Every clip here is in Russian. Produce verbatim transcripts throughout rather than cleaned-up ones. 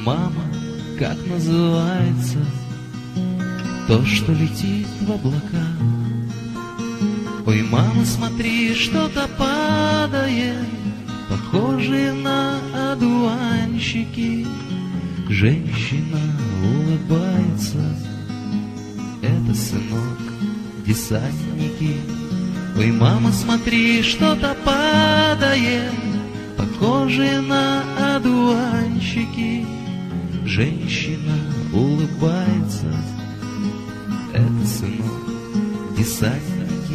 мама, как называется то, что летит в облака? Ой, мама, смотри, что-то падает, похожие на одуванчики. Женщина улыбается, это, сынок, десантники. Ой, мама, смотри, что-то падает, похожие на одуванчики. Женщина улыбается, это, сынок, десантники.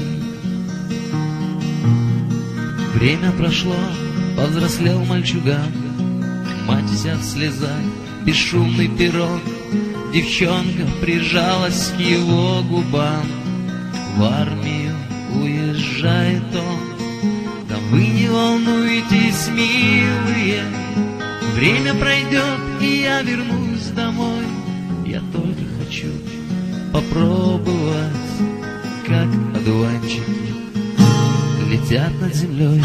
Время прошло, повзрослел мальчуган, мать вся в слезах, бесшумный пирог. Девчонка прижалась к его губам. В армию уезжает он, да вы не волнуйтесь, милые, время пройдет, и я вернусь домой. Я только хочу попробовать, как одуванчики летят над землей.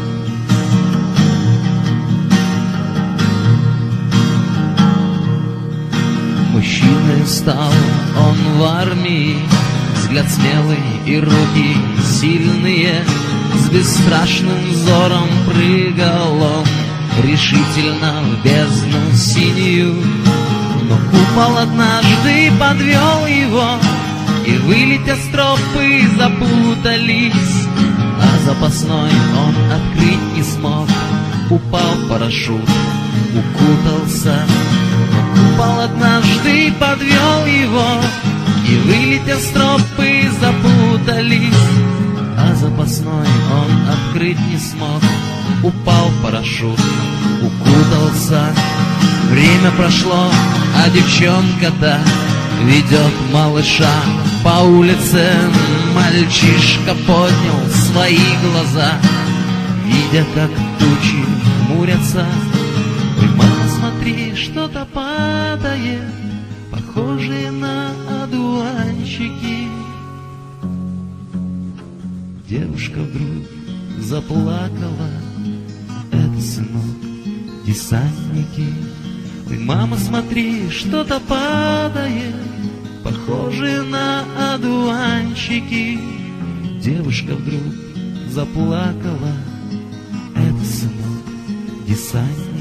Мужчиной стал он в армии, взгляд смелый и руки сильные. С бесстрашным взором прыгал он решительно в бездну синюю. Но купол однажды подвел его, и вылетев стропы запутались, а запасной он открыть не смог. Упал парашют, укутался, но купол однажды подвел его, и вылетев стропы запутались, а запасной он открыть не смог. Упал парашют, укутался. Время прошло, а девчонка-то ведет малыша по улице. Мальчишка поднял свои глаза, видя, как тучи хмурятся. Ой, мама, смотри, что-то падает, похожие на одуванчики. Девушка вдруг заплакала, это, сынок, десантники. Ой, мама, смотри, что-то падает, похожие на одуванчики. Девушка вдруг заплакала, это, сынок, десантники.